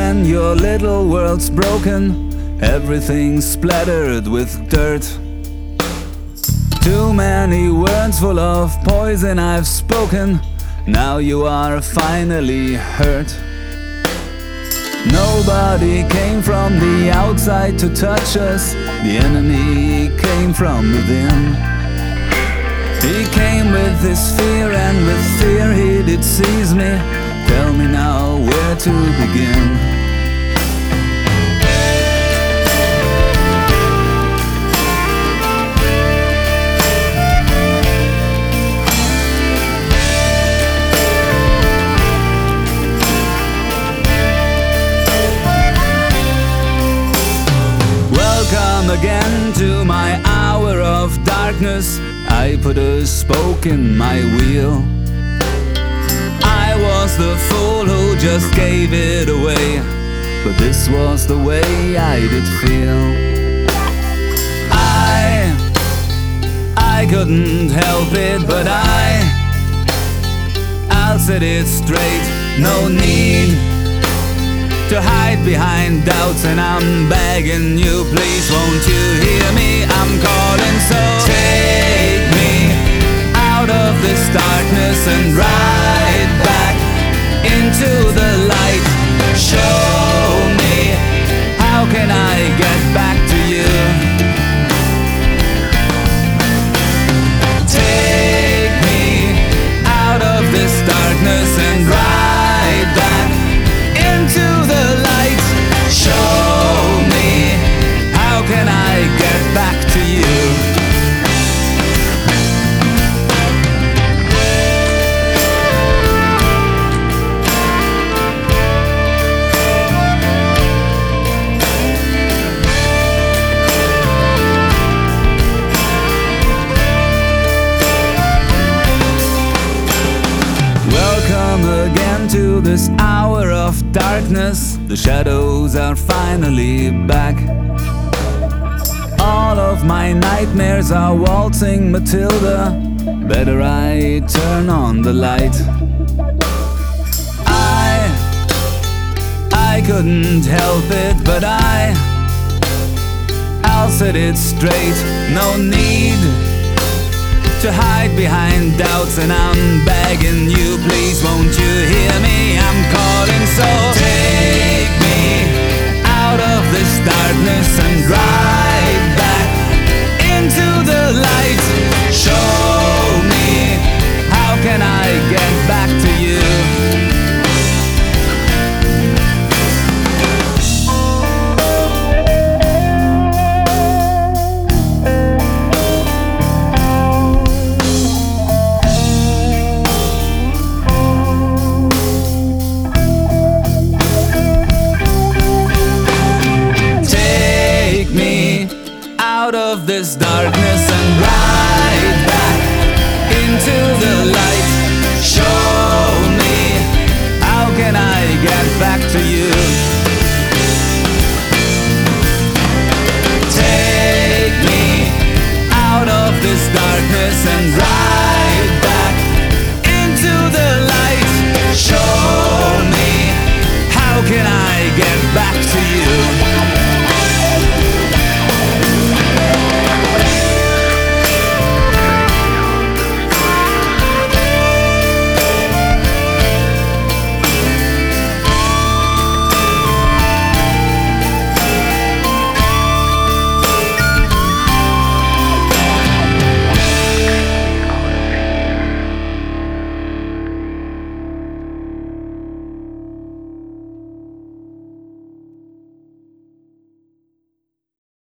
when your little world's broken, everything's splattered with dirt. Too many words full of poison I've spoken, now you are finally hurt. Nobody came from the outside to touch us, the enemy came from within. He came with his fear, and with fear he did seize me. Tell me now where to begin. Welcome again to my hour of darkness. I put a spoke in my wheel. I was the fool who just gave it away, but this was the way I did feel. I couldn't help it, but I'll set it straight. No need to hide behind doubts, and I'm begging you, please won't you hear me? I'm calling, so take me out of this darkness and right back into the light. Show me, how can I get back to you? Take me out of this darkness and right back into the light. Show me, how can I get back to you? Welcome again to this hour of darkness. The shadows are finally back. All of my nightmares are waltzing Matilda. Better I turn on the light. I couldn't help it, but I'll set it straight. No need to hide behind doubts, and I'm begging you, please won't you hear me? I'm calling, so take me out of this darkness and